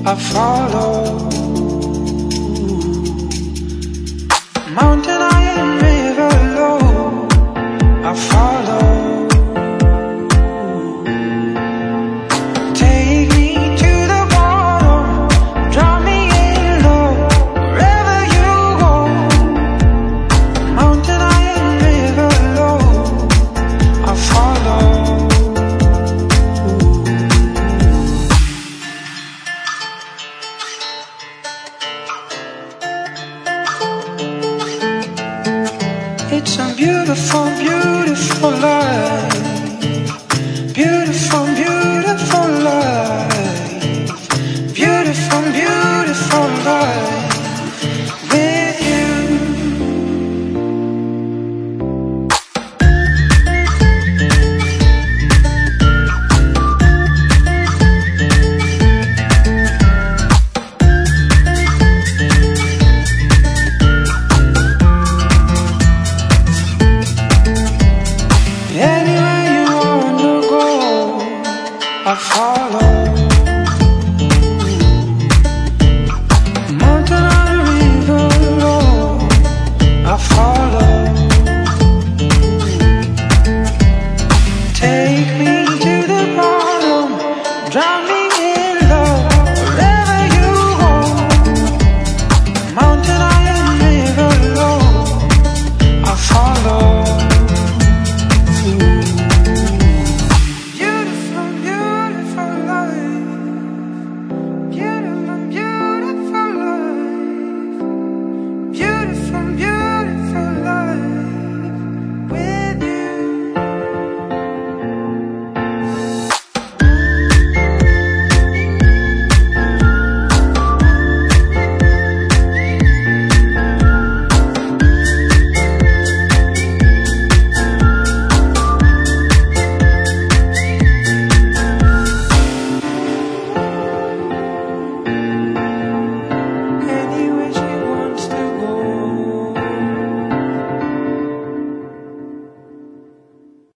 I follow. Mountain high and river low, I follow. Take me to the bottom, drop me in low, wherever you go. Mountain high and river low, I follow. It's a beautiful, beautiful life. Beautiful, beautiful life. Beautiful, beautiful.